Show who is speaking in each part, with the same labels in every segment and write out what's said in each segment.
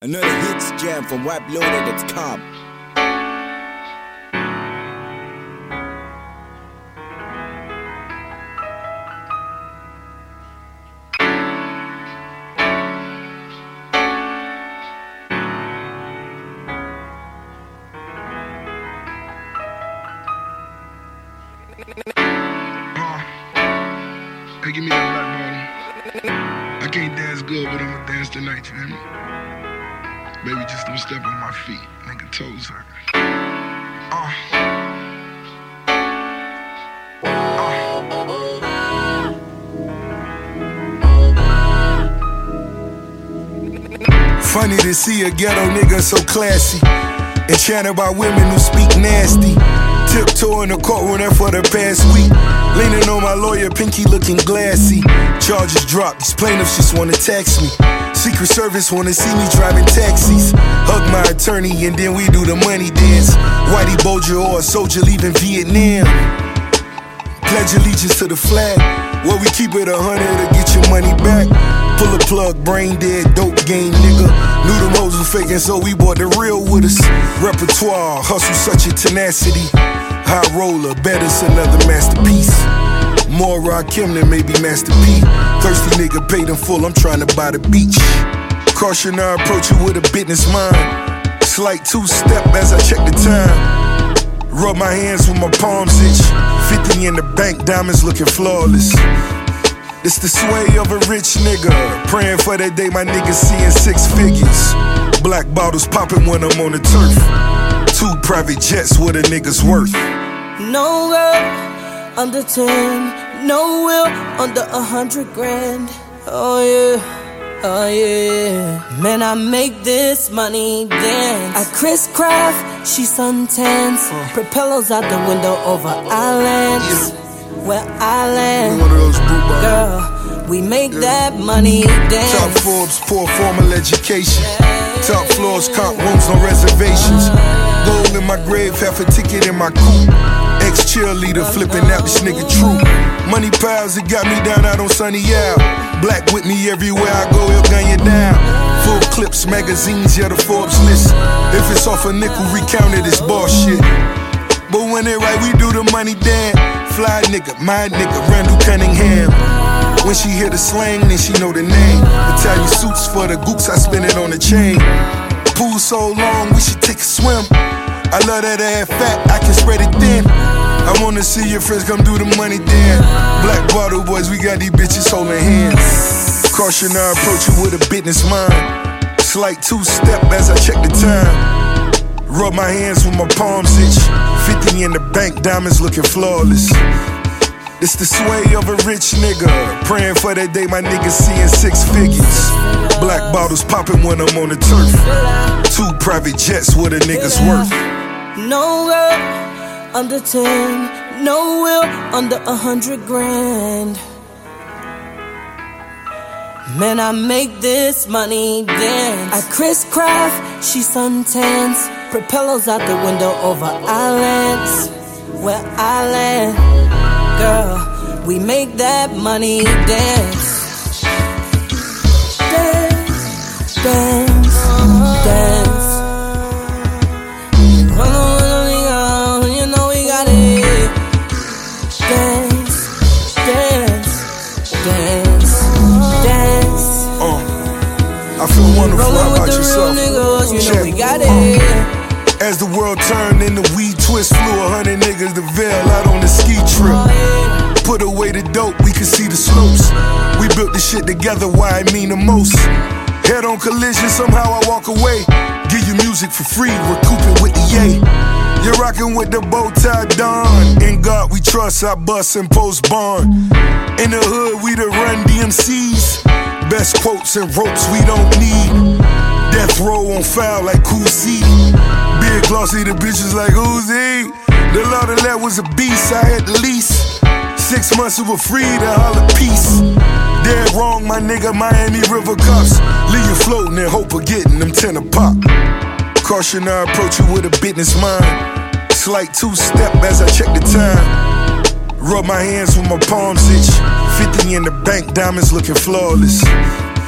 Speaker 1: Another hits jam from WebLoaded.com.
Speaker 2: Hey, give me that black bottle. I can't dance good, but I'ma dance tonight, you hear me? Baby, just don't step on my feet. Nigga, toes hurt.
Speaker 3: Funny to see a ghetto nigga so classy, enchanted by women who speak nasty. Tiptoeing the courtroom there for the past week, leaning on my lawyer, pinky looking glassy. Charges dropped, these plaintiffs just wanna tax me. Secret Service wanna see me driving taxis. Hug my attorney and then we do the money dance. Whitey Bulger or a soldier leaving Vietnam. Pledge allegiance to the flag, where we keep it 100 to get your money back. Pull a plug, brain dead, dope game nigga. Knew them hoes were faking, so we bought the real with us. Repertoire, hustle such a tenacity. High roller, better's another masterpiece. More Rakim than maybe Master P. Thirsty nigga paid in full, I'm trying to buy the beach. Caution, I approach you with a business mind. Slight two-step as I check the time. Rub my hands with my palms itch. 50 in the bank, diamonds looking flawless. It's the sway of a rich nigga. Praying for that day my niggas seeing six figures. Black bottles popping when I'm on the turf. 2 private jets, what a nigga's worth.
Speaker 4: No girl under 10, no will under 100 grand. Oh yeah, oh yeah. Man, I make this money dance. I Chris Craft, she suntans. Propellers out the window over islands. Where I land,
Speaker 3: one of those blue bars.
Speaker 4: Girl, we make that money dance.
Speaker 3: Top Forbes, poor formal education. Top floors, comp rooms, no reservations. Gold in my grave, half a ticket in my coupe. Ex-cheerleader flipping out this nigga true. Money piles, it got me down out on Sunny Isle. Black with me everywhere I go, he'll gun you down. Full clips, magazines, yeah, the Forbes list. If it's off a nickel, recount it, it's bullshit. But when they right, we do the money dance. Fly nigga, my nigga, Randall Cunningham. When she hear the slang, then she know the name. Italian suits for the gooks, I spin it on the chain. Pool so long, we should take a swim. I love that ass fat, I can spread it thin. I wanna see your friends come do the money dance. Black bottle boys, we got these bitches holding hands. Caution, I approach you with a business mind. Slight two-step as I check the time. Rub my hands with my palms itch. 50 in the bank, diamonds looking flawless. It's the sway of a rich nigga. Praying for that day my niggas seeing six figures. Black bottles popping when I'm on the turf. 2 private jets, what a nigga's worth.
Speaker 4: No girl under 10, no will under 100 grand. Man, I make this money dance. I Chris Craft, she suntans. Propellers out the window over islands. Where I land, girl, we make that money dance. Dance, dance, dance. You know we got it. Dance, dance, dance, dance.
Speaker 3: I feel wonderful.
Speaker 4: Rolling
Speaker 3: How
Speaker 4: with
Speaker 3: about
Speaker 4: the
Speaker 3: yourself?
Speaker 4: real niggas, you know we got it.
Speaker 3: As the world turned and the weed twist flew, 100 niggas the veil out on the ski trip. Put away the dope, we could see the slopes. We built this shit together, why it mean the most. Head on collision, somehow I walk away. Give you music for free, recouping with the yay. You're rocking with the bow tie Don. In God we trust, I bust and post bond. In the hood, we the run DMCs. Best quotes and ropes we don't need. Death row on foul like Cousy. Big glossy, the bitches like Uzi. The Lord of that was a beast, I had the lease. 6 months we were free to holler peace. Dead wrong, my nigga, Miami River Cups. Leave you floating and hope of getting them 10 a pop. Caution, I approach you with a business mind. Slight two-step as I check the time. Rub my hands with my palms itch. 50 in the bank, diamonds looking flawless.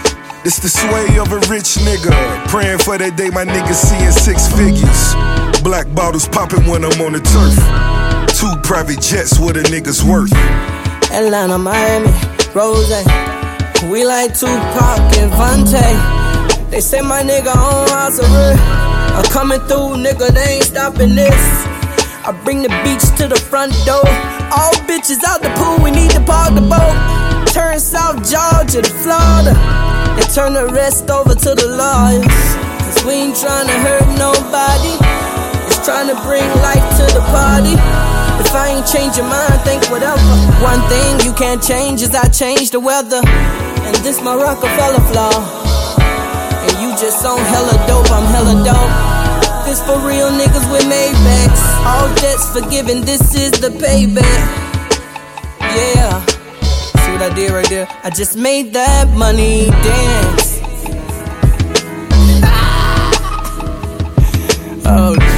Speaker 3: It's the sway of a rich nigga. Praying for that day my niggas seeing 6 figures. Black bottles popping when I'm on the turf. 2 private jets, what a nigga's worth.
Speaker 4: Atlanta, Miami, Rose. We like Tupac and Vontae. They say my nigga on house arrest. I'm coming through, nigga, they ain't stopping this. I bring the beach to the front door. All bitches out the pool, we need to park the boat. Turn South Georgia to Florida and turn the rest over to the lawyers. Cause we ain't trying to hurt nobody, it's trying to bring life to the party. If I ain't change your mind, think whatever. One thing you can't change is I change the weather. And this my Rockefeller flaw. And you just on hella dope, I'm hella dope. This for real niggas with Maybachs. All debts forgiven, this is the payback. Yeah. See what I did right there? I just made that money dance. Oh,